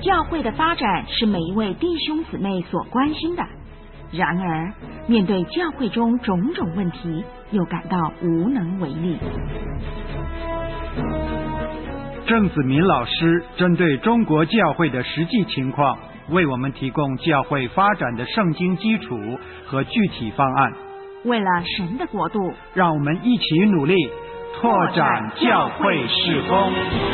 教会的发展是每一位弟兄姊妹所关心的，然而面对教会中种种问题，又感到无能为力。 郑子明老师针对中国教会的实际情况，为我们提供教会发展的圣经基础和具体方案。 为了神的国度， 让我们一起努力拓展教会事工。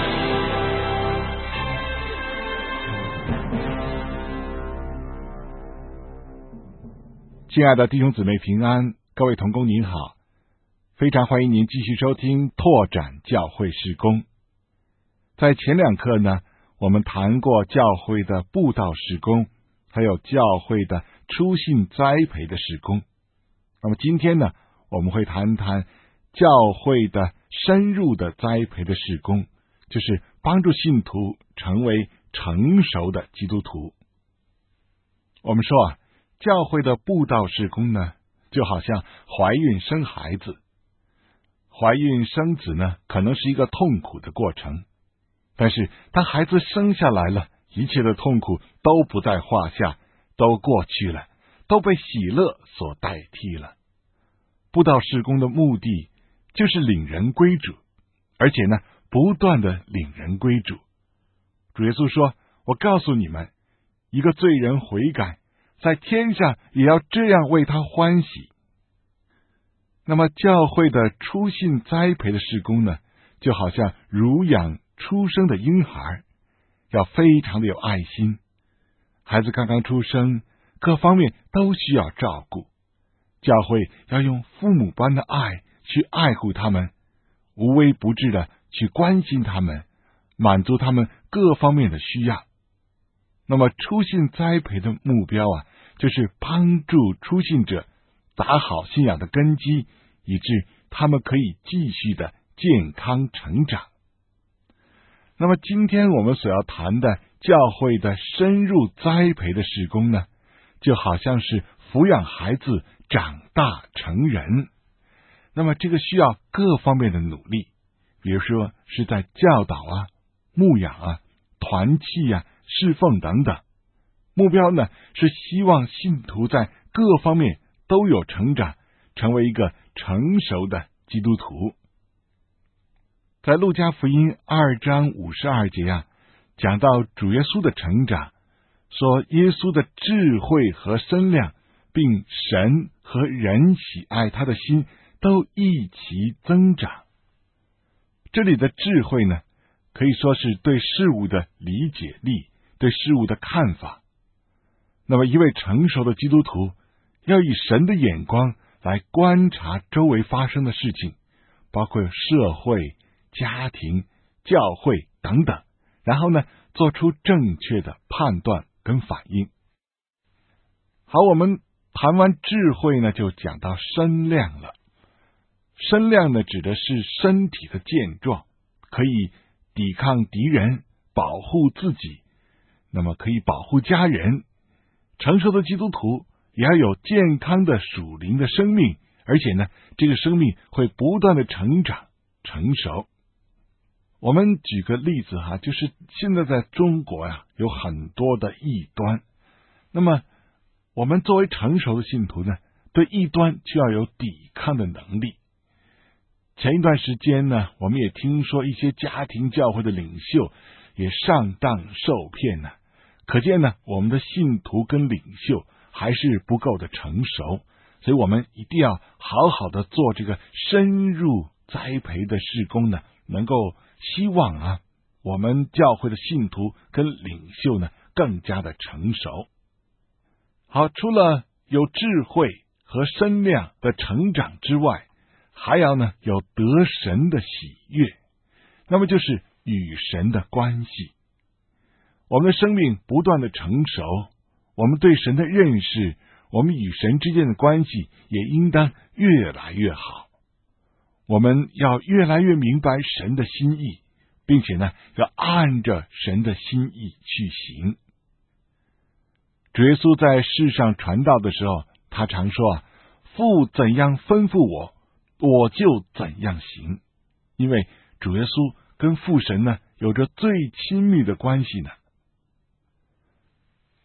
亲爱的弟兄姊妹平安，各位同工您好，非常欢迎您继续收听拓展教会事工。在前两课呢，我们谈过教会的布道事工，还有教会的初信栽培的事工。那么今天呢，我们会谈谈教会的深入的栽培的事工，就是帮助信徒成为成熟的基督徒。我们说教会的布道事工呢，就好像怀孕生孩子。怀孕生子呢，可能是一个痛苦的过程，但是当孩子生下来了，一切的痛苦都不在话下，都过去了，都被喜乐所代替了。布道事工的目的就是领人归主，而且呢，不断的领人归主。主耶稣说，我告诉你们，一个罪人悔改，在天上也要这样为他欢喜。那么教会的初信栽培的事工呢，就好像乳养出生的婴孩，要非常的有爱心。孩子刚刚出生，各方面都需要照顾，教会要用父母般的爱去爱护他们，无微不至的去关心他们，满足他们各方面的需要。那么初信栽培的目标就是帮助初信者打好信仰的根基，以致他们可以继续的健康成长。那么今天我们所要谈的教会的深入栽培的事工呢，就好像是抚养孩子长大成人。那么这个需要各方面的努力，比如说是在教导牧养团契侍奉等等。目标呢，是希望信徒在各方面都有成长，成为一个成熟的基督徒。在路加福音2章52节讲到主耶稣的成长，说耶稣的智慧和身量，并神和人喜爱他的心都一起增长。这里的智慧呢，可以说是对事物的理解力，对事物的看法。那么一位成熟的基督徒要以神的眼光来观察周围发生的事情，包括社会、家庭、教会等等，然后呢，做出正确的判断跟反应。好，我们谈完智慧呢，就讲到身量了。身量呢，指的是身体的健壮，可以抵抗敌人，保护自己，那么可以保护家人。成熟的基督徒也要有健康的属灵的生命，而且呢，这个生命会不断的成长成熟。我们举个例子就是现在在中国有很多的异端。那么我们作为成熟的信徒呢，对异端就要有抵抗的能力。前一段时间呢，我们也听说一些家庭教会的领袖也上当受骗可见呢，我们的信徒跟领袖还是不够的成熟，所以我们一定要好好的做这个深入栽培的事工呢，能够希望我们教会的信徒跟领袖呢更加的成熟。好，除了有智慧和身量的成长之外，还要呢有得神的喜悦，那么就是与神的关系。我们的生命不断的成熟，我们对神的认识，我们与神之间的关系也应当越来越好。我们要越来越明白神的心意，并且呢，要按着神的心意去行。主耶稣在世上传道的时候，他常说父怎样吩咐我，我就怎样行。因为主耶稣跟父神呢有着最亲密的关系呢。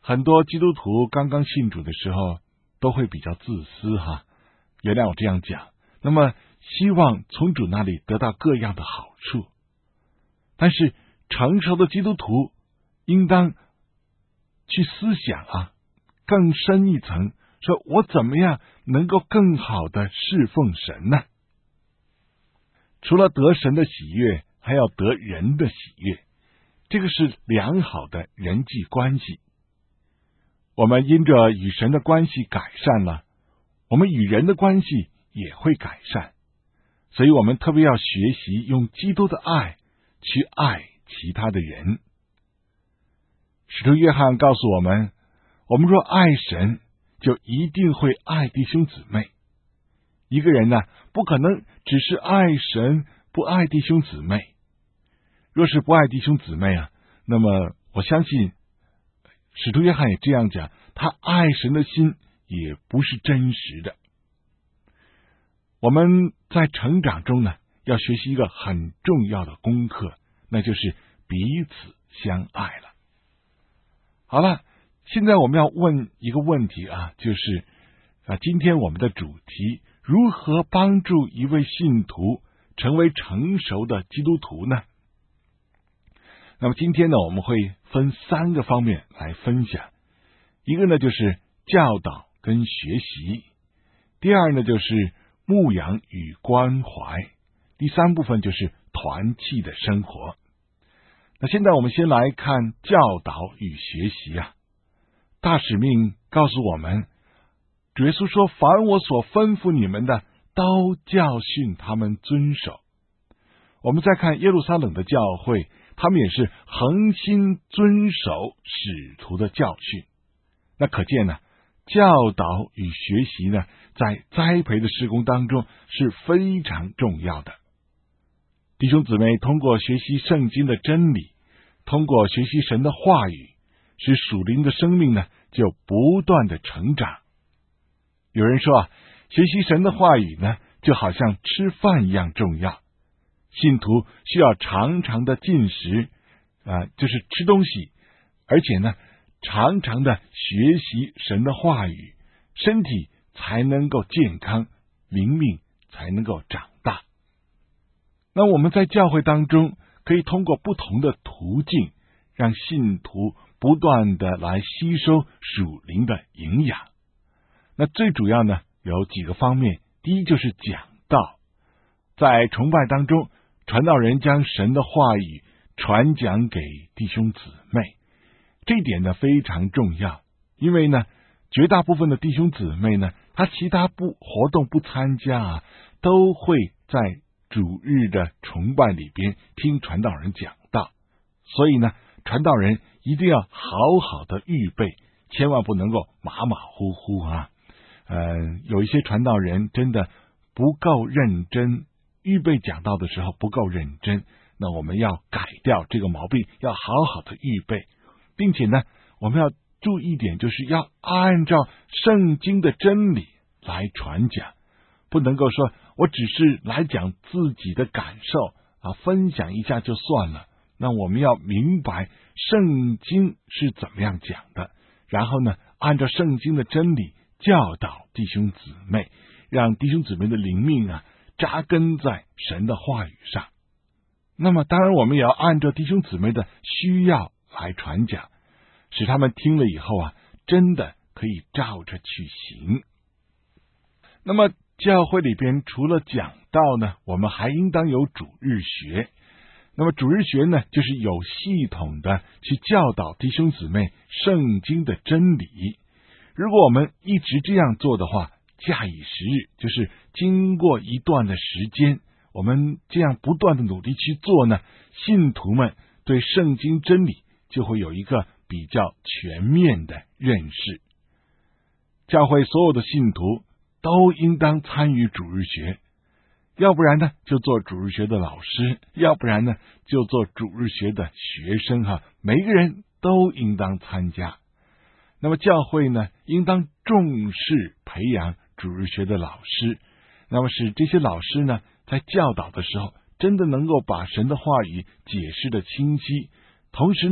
很多基督徒刚刚信主的时候都会比较自私原谅我这样讲，那么希望从主那里得到各样的好处。但是成熟的基督徒应当去思想更深一层，说我怎么样能够更好的侍奉神呢？除了得神的喜悦，还要得人的喜悦，这个是良好的人际关系。我们因着与神的关系改善了，我们与人的关系也会改善。所以我们特别要学习用基督的爱去爱其他的人。使徒约翰告诉我们，我们若爱神，就一定会爱弟兄姊妹。一个人不可能只是爱神，不爱弟兄姊妹。若是不爱弟兄姊妹那么我相信使徒约翰也这样讲，他爱神的心也不是真实的。我们在成长中要学习一个很重要的功课，那就是彼此相爱了。好了，现在我们要问一个问题就是今天我们的主题，如何帮助一位信徒成为成熟的基督徒呢？那么今天我们会分3个方面来分享。一个就是教导跟学习，第二就是牧养与关怀，第3部分就是团契的生活。那现在我们先来看教导与学习大使命告诉我们，主耶稣说，凡我所吩咐你们的，都教训他们遵守。我们再看耶路撒冷的教会，他们也是恒心遵守使徒的教训。那可见教导与学习在栽培的事工当中是非常重要的。弟兄姊妹通过学习圣经的真理，通过学习神的话语，使属灵的生命就不断的成长。有人说学习神的话语就好像吃饭一样重要。信徒需要常常的进食就是吃东西，而且常常的学习神的话语，身体才能够健康，灵命才能够长大。那我们在教会当中可以通过不同的途径，让信徒不断的来吸收属灵的营养。那最主要有几个方面。第一就是讲道，在崇拜当中，传道人将神的话语传讲给弟兄姊妹，这一点非常重要。因为绝大部分的弟兄姊妹他其他活动不参加都会在主日的崇拜里边听传道人讲道。所以传道人一定要好好的预备，千万不能够马马虎虎有一些传道人真的不够认真，预备讲道的时候不够认真，那我们要改掉这个毛病，要好好的预备，并且我们要注意一点，就是要按照圣经的真理来传讲，不能够说我只是来讲自己的感受分享一下就算了。那我们要明白圣经是怎么样讲的，然后按照圣经的真理教导弟兄姊妹，让弟兄姊妹的灵命扎根在神的话语上。那么当然我们也要按照弟兄姊妹的需要来传讲，使他们听了以后真的可以照着去行。那么教会里边除了讲道我们还应当有主日学。那么主日学就是有系统的去教导弟兄姊妹圣经的真理。如果我们一直这样做的话，假以时日，就是经过一段的时间，我们这样不断的努力去做信徒们对圣经真理就会有一个比较全面的认识。教会所有的信徒都应当参与主日学，要不然就做主日学的老师，要不然就做主日学的学生每个人都应当参加。那么教会应当重视培养主日学的老师，那么使这些老师在教导的时候真的能够把神的话语解释的清晰，同时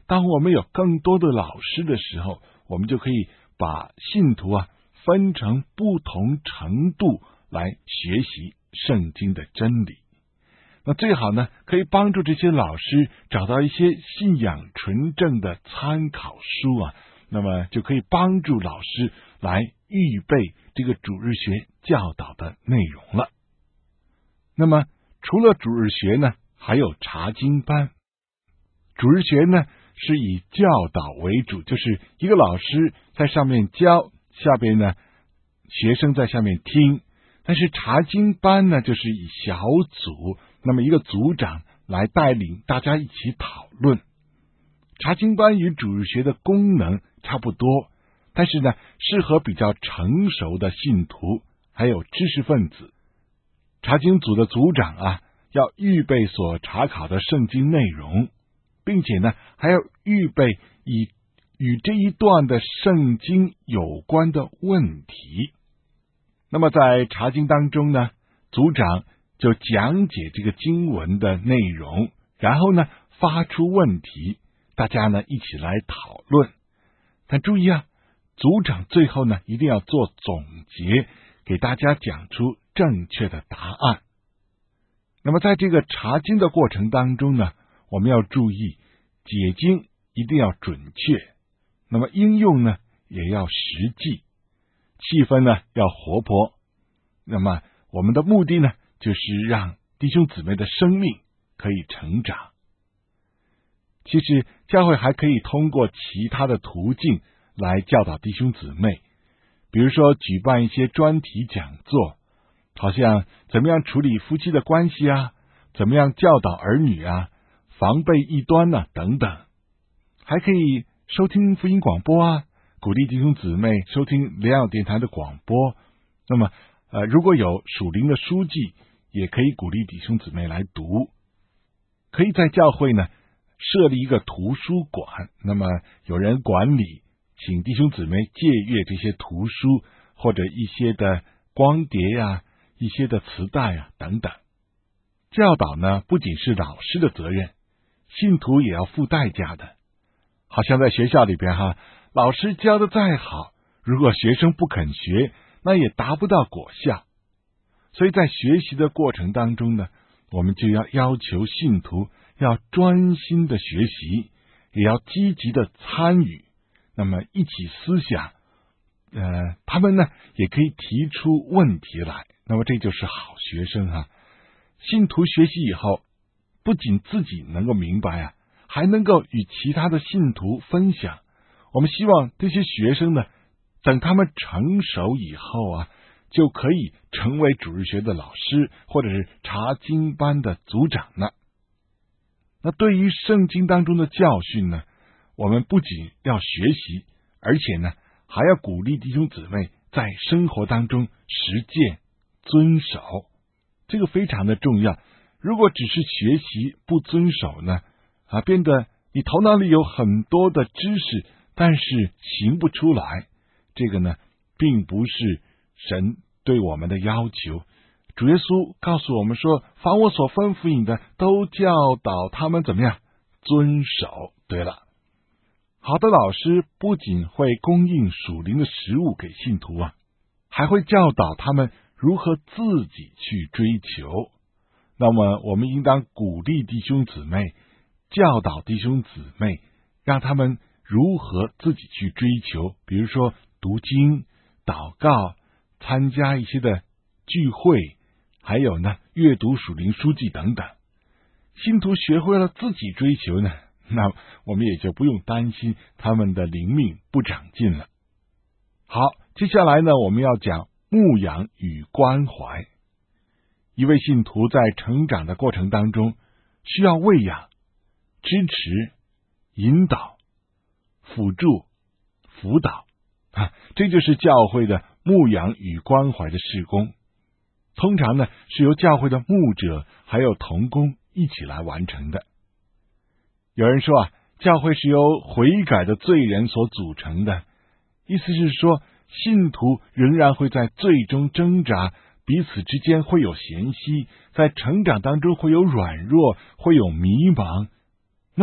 当我们有更多的老师的时候，我们就可以把信徒分成不同程度来学习圣经的真理。那最好呢，可以帮助这些老师找到一些信仰纯正的参考书那么就可以帮助老师来预备这个主日学教导的内容了。那么除了主日学呢，还有查经班。主日学呢是以教导为主，就是一个老师在上面教，下边呢学生在下面听。但是查经班呢，就是以小组，那么一个组长来带领大家一起讨论。查经班与主日学的功能差不多，但是呢，适合比较成熟的信徒，还有知识分子。查经组的组长要预备所查考的圣经内容，并且呢，还要预备与这一段的圣经有关的问题。那么在查经当中呢，组长就讲解这个经文的内容，然后呢发出问题，大家呢一起来讨论。但注意组长最后呢一定要做总结，给大家讲出正确的答案。那么在这个查经的过程当中呢，我们要注意解经一定要准确，那么应用呢也要实际，气氛呢要活泼。那么我们的目的呢，就是让弟兄姊妹的生命可以成长。其实教会还可以通过其他的途径来教导弟兄姊妹，比如说举办一些专题讲座，好像怎么样处理夫妻的关系怎么样教导儿女防备异端等等。还可以收听福音广播鼓励弟兄姊妹收听良友电台的广播。那么如果有属灵的书籍，也可以鼓励弟兄姊妹来读。可以在教会呢设立一个图书馆，那么有人管理，请弟兄姊妹借阅这些图书，或者一些的光碟一些的磁带等等。教导呢不仅是老师的责任，信徒也要付代价的。好像在学校里边老师教的再好，如果学生不肯学，那也达不到果效。所以在学习的过程当中呢，我们就要求信徒要专心的学习，也要积极的参与，那么一起思想，他们呢也可以提出问题来，那么这就是好学生信徒学习以后，不仅自己能够明白还能够与其他的信徒分享。我们希望这些学生呢，等他们成熟以后就可以成为主日学的老师，或者是查经班的组长呢。那对于圣经当中的教训呢，我们不仅要学习，而且呢还要鼓励弟兄姊妹在生活当中实践遵守，这个非常的重要。如果只是学习不遵守呢变得你头脑里有很多的知识，但是行不出来，这个呢并不是神对我们的要求。主耶稣告诉我们说，凡我所吩咐你的，都教导他们怎么样遵守。对了，好的老师不仅会供应属灵的食物给信徒还会教导他们如何自己去追求。那么我们应当鼓励弟兄姊妹，教导弟兄姊妹，让他们如何自己去追求，比如说读经、祷告、参加一些的聚会，还有呢阅读属灵书籍等等。信徒学会了自己追求呢，那我们也就不用担心他们的灵命不长进了。好，接下来呢，我们要讲牧养与关怀。一位信徒在成长的过程当中，需要喂养、支持、引导、辅助、辅导这就是教会的牧养与关怀的事工。通常呢是由教会的牧者还有同工一起来完成的。有人说教会是由悔改的罪人所组成的，意思是说信徒仍然会在罪中挣扎，彼此之间会有嫌隙，在成长当中会有软弱，会有迷茫。那么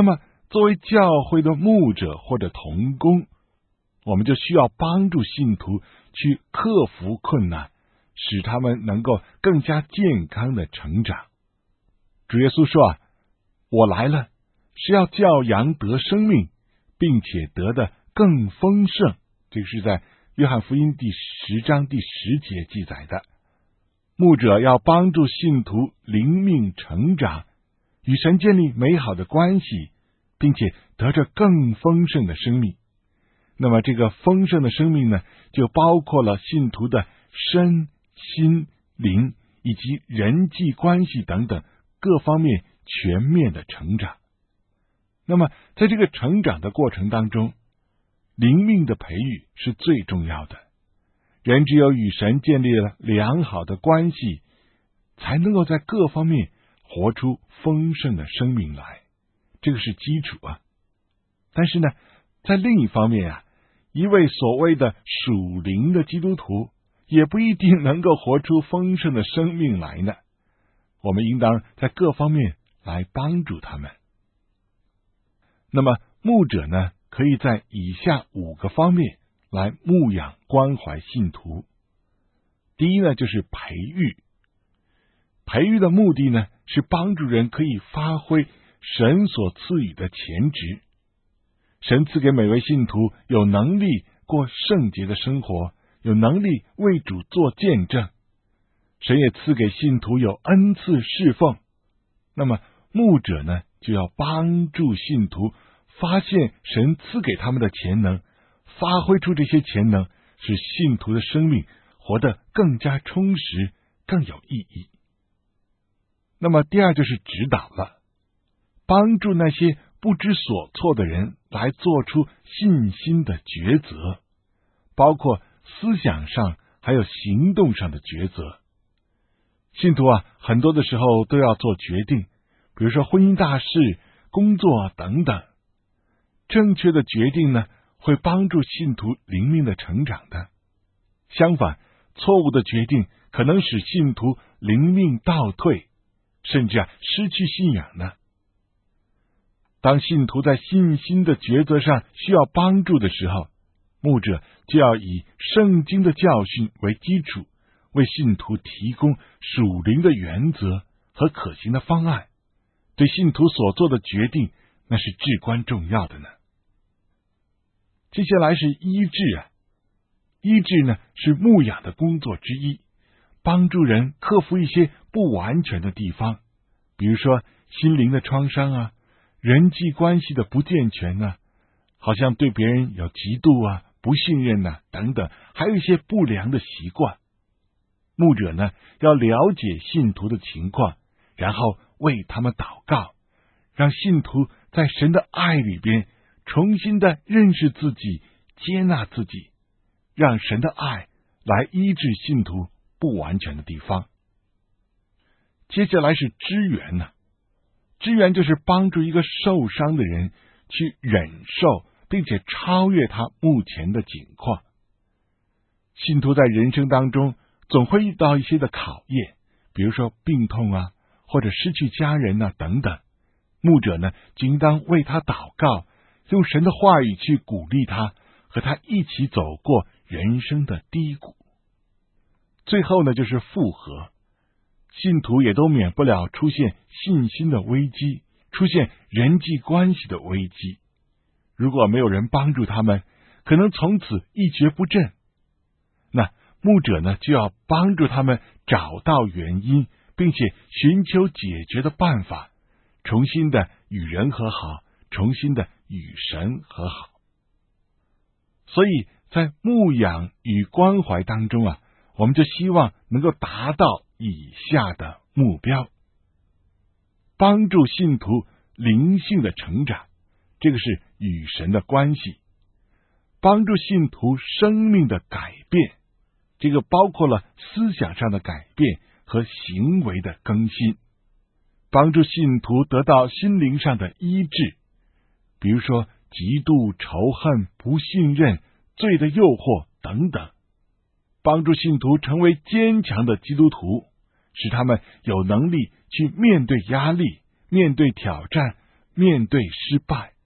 作为教会的牧者或者同工，我们就需要帮助信徒去克服困难，使他们能够更加健康的成长。主耶稣说我来了，是要叫羊得生命，并且得的更丰盛。这个是在约翰福音第10章第10节记载的。牧者要帮助信徒灵命成长，与神建立美好的关系，并且得着更丰盛的生命。那么这个丰盛的生命呢，就包括了信徒的身心灵以及人际关系等等各方面全面的成长。那么在这个成长的过程当中，灵命的培育是最重要的。人只有与神建立了良好的关系，才能够在各方面活出丰盛的生命来，这个是基础啊。但是呢，在另一方面一位所谓的属灵的基督徒也不一定能够活出丰盛的生命来呢。我们应当在各方面来帮助他们。那么牧者呢，可以在以下5个方面来牧养关怀信徒。第一呢，就是培育。培育的目的呢，是帮助人可以发挥神所赐予的潜质。神赐给每位信徒有能力过圣洁的生活，有能力为主做见证。神也赐给信徒有恩赐侍奉。那么牧者呢，就要帮助信徒发现神赐给他们的潜能，发挥出这些潜能，使信徒的生命活得更加充实，更有意义。那么第二就是指导了，帮助那些不知所措的人来做出信心的抉择，包括思想上还有行动上的抉择。信徒很多的时候都要做决定，比如说婚姻大事、工作等等。正确的决定呢，会帮助信徒灵命的成长的。相反，错误的决定可能使信徒灵命倒退，甚至失去信仰呢。当信徒在信心的抉择上需要帮助的时候，牧者就要以圣经的教训为基础，为信徒提供属灵的原则和可行的方案。对信徒所做的决定，那是至关重要的呢。接下来是医治医治呢，是牧养的工作之一，帮助人克服一些不完全的地方，比如说心灵的创伤人际关系的不健全好像对别人有嫉妒不信任等等，还有一些不良的习惯。牧者呢，要了解信徒的情况，然后为他们祷告，让信徒在神的爱里边重新的认识自己，接纳自己，让神的爱来医治信徒不完全的地方。接下来是支援支援就是帮助一个受伤的人去忍受，并且超越他目前的境况。信徒在人生当中总会遇到一些的考验，比如说病痛或者失去家人等等。牧者呢，就应当为他祷告，用神的话语去鼓励他，和他一起走过人生的低谷。最后呢，就是复合。信徒也都免不了出现信心的危机，出现人际关系的危机。如果没有人帮助他们，可能从此一蹶不振。那牧者呢，就要帮助他们找到原因，并且寻求解决的办法，重新的与人和好，重新的与神和好。所以在牧养与关怀当中我们就希望能够达到以下的目标：帮助信徒灵性的成长，这个是与神的关系；帮助信徒生命的改变，这个包括了思想上的改变和行为的更新；帮助信徒得到心灵上的医治，比如说嫉妒、仇恨、不信任、罪的诱惑等等；帮助信徒成为坚强的基督徒，使他们有能力去面对压力、面对挑战、面对失败。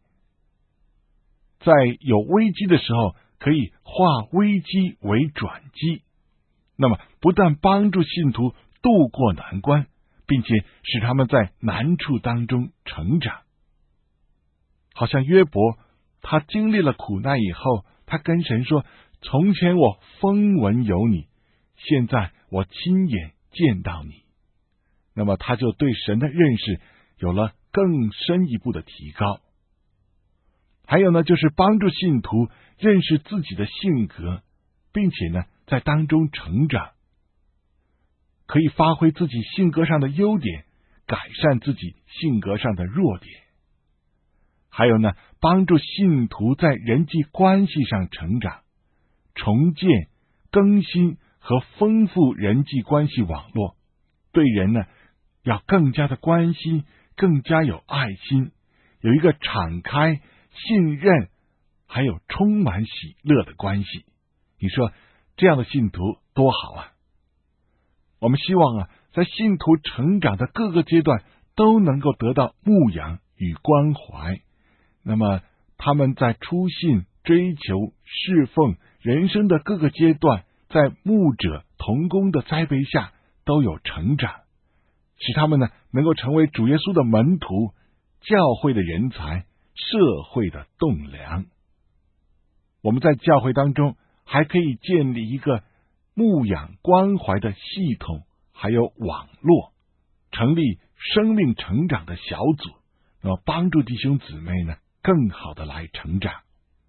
在有危机的时候，可以化危机为转机，那么不但帮助信徒渡过难关，并且使他们在难处当中成长。好像约伯，他经历了苦难以后，他跟神说，从前我风闻有你，现在我亲眼见到你。那么他就对神的认识有了更深一步的提高。还有呢，就是帮助信徒认识自己的性格，并且呢，在当中成长，可以发挥自己性格上的优点，改善自己性格上的弱点。还有呢，帮助信徒在人际关系上成长，重建、更新和丰富人际关系网络，对人呢要更加的关心，更加有爱心，有一个敞开、信任还有充满喜乐的关系。你说这样的信徒多好啊！我们希望啊，在信徒成长的各个阶段都能够得到牧养与关怀。那么他们在初信、追求、侍奉人生的各个阶段，在牧者同工的栽培下都有成长，使他们呢能够成为主耶稣的门徒、教会的人才、社会的栋梁。我们在教会当中还可以建立一个牧养关怀的系统，还有网络，成立生命成长的小组，那么帮助弟兄姊妹呢更好的来成长。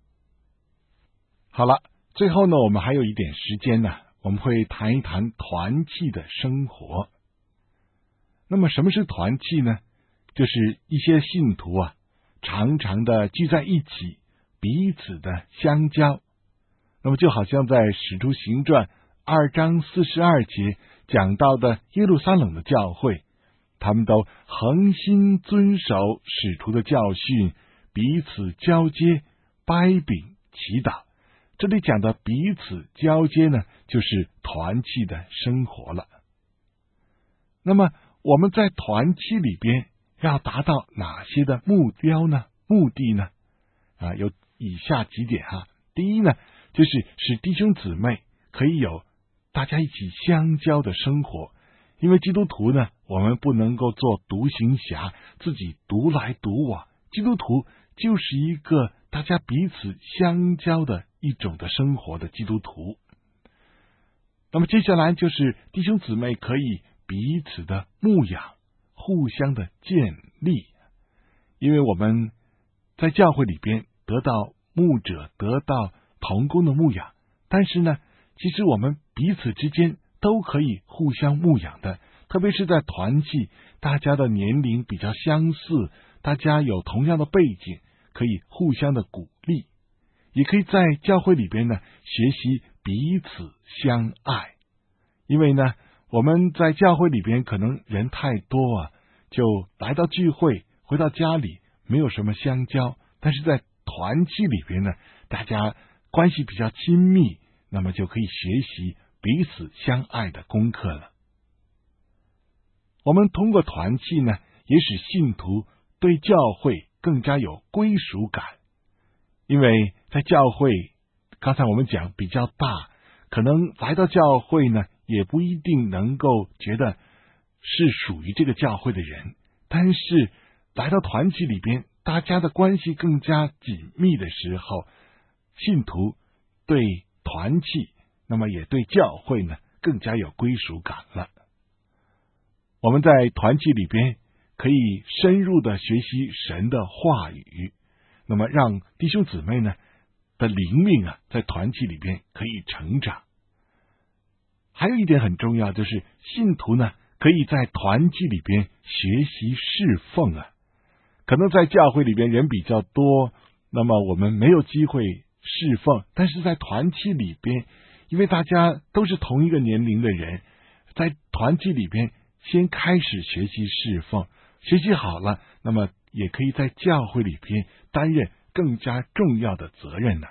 好了，最后呢，我们还有一点时间呢，我们会谈一谈团契的生活。那么什么是团契呢？就是一些信徒啊，常常的聚在一起，彼此的相交。那么就好像在使徒行传2章42节讲到的耶路撒冷的教会，他们都恒心遵守使徒的教训，彼此交接，掰饼祈祷。这里讲的彼此交接呢，就是团契的生活了。那么我们在团契里边要达到哪些的目标呢？目的呢？有以下几点哈。第一呢，就是使弟兄姊妹可以有大家一起相交的生活。因为基督徒呢，我们不能够做独行侠，自己独来独往。基督徒就是一个大家彼此相交的一种的生活的基督徒。那么接下来就是弟兄姊妹可以彼此的牧养，互相的建立。因为我们在教会里边得到牧者，得到同工的牧养，但是呢，其实我们彼此之间都可以互相牧养的，特别是在团契，大家的年龄比较相似，大家有同样的背景，可以互相的鼓励，也可以在教会里边呢学习彼此相爱。因为呢，我们在教会里边可能人太多啊，就来到聚会，回到家里没有什么相交，但是在团契里边呢，大家关系比较亲密，那么就可以学习彼此相爱的功课了。我们通过团契呢，也使信徒对教会更加有归属感。因为在教会，刚才我们讲比较大，可能来到教会呢，也不一定能够觉得是属于这个教会的人，但是来到团契里边，大家的关系更加紧密的时候，信徒对团契，那么也对教会呢更加有归属感了。我们在团契里边可以深入的学习神的话语，那么让弟兄姊妹呢的灵命啊，在团契里边可以成长。还有一点很重要，就是信徒呢可以在团契里边学习侍奉啊。可能在教会里边人比较多，那么我们没有机会侍奉，但是在团契里边，因为大家都是同一个年龄的人，在团契里边先开始学习侍奉，学习好了，那么也可以在教会里边担任更加重要的责任呢。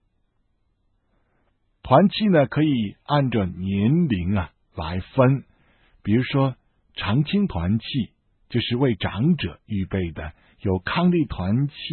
团契呢可以按照年龄啊来分，比如说长青团契就是为长者预备的，有康利团契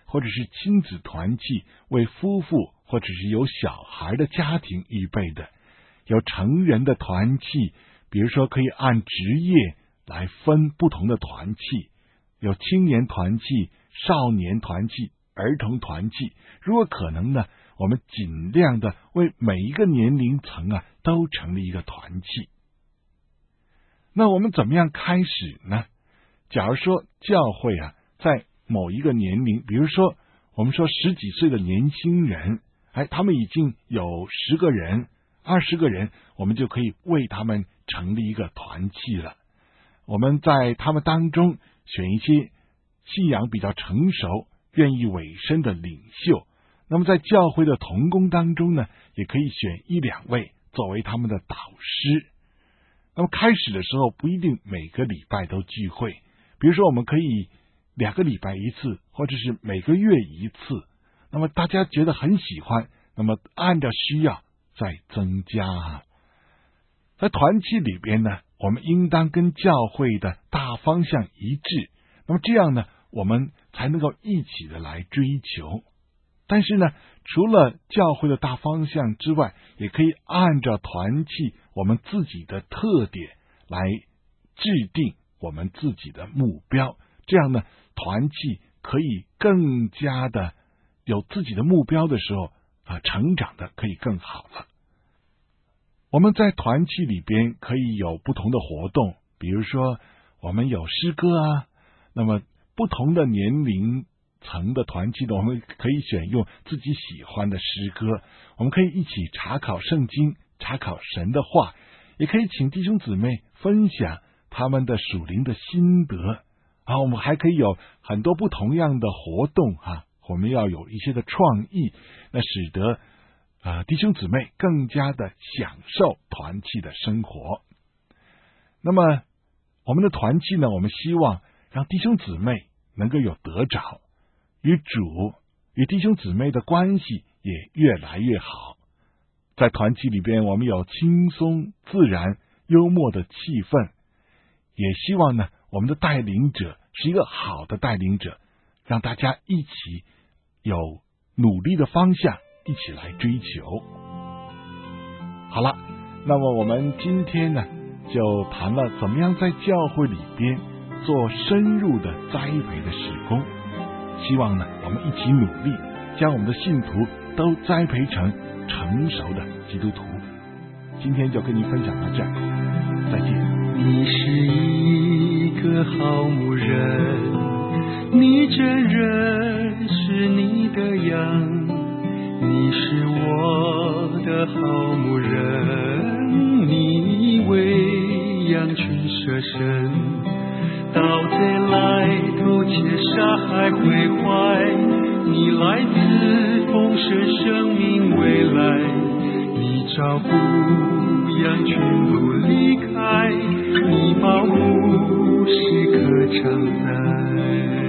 或者是亲子团契，为夫妇或者是有小孩的家庭预备的。有成人的团契，比如说可以按职业来分不同的团契，有青年团契、少年团契、儿童团契。如果可能呢，我们尽量的为每一个年龄层都成立一个团契。那我们怎么样开始呢？假如说教会在某一个年龄，比如说我们说10几岁的年轻人，他们已经有10个人、20个人，我们就可以为他们成立一个团契了。我们在他们当中选一些信仰比较成熟、愿意委身的领袖。那么在教会的同工当中呢，也可以选1、2位作为他们的导师。那么开始的时候不一定每个礼拜都聚会，比如说我们可以2个礼拜一次，或者是每个月一次。那么大家觉得很喜欢，那么按照需要再增加。在团契里边呢，我们应当跟教会的大方向一致，那么这样呢，我们才能够一起的来追求。但是呢，除了教会的大方向之外，也可以按照团契我们自己的特点来制定我们自己的目标，这样呢，团契可以更加的有自己的目标的时候成长的可以更好了。我们在团契里边可以有不同的活动，比如说我们有诗歌那么不同的年龄层的团契呢，我们可以选用自己喜欢的诗歌，我们可以一起查考圣经，查考神的话，也可以请弟兄姊妹分享他们的属灵的心得我们还可以有很多不同样的活动我们要有一些的创意，那使得弟兄姊妹更加的享受团契的生活。那么我们的团契呢，我们希望让弟兄姊妹能够有得着，与主与弟兄姊妹的关系也越来越好。在团契里边，我们有轻松自然幽默的气氛，也希望呢，我们的带领者是一个好的带领者，让大家一起有努力的方向，一起来追求。好了，那么我们今天呢，就谈了怎么样在教会里边做深入的栽培的事工。希望呢，我们一起努力，将我们的信徒都栽培成成熟的基督徒。今天就跟您分享到这儿，再见。 你是一个好牧人，你真认识你的羊，你是我的好牧人，你为羊群舍身，盗贼来偷窃杀害毁坏，你来自丰盛生命未来，你照顾羊群不离开，你保护时刻常在。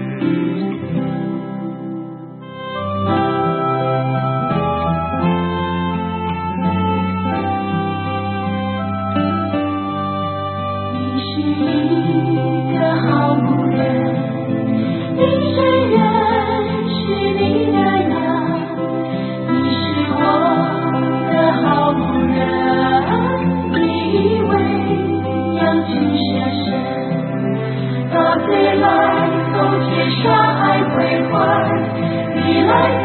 来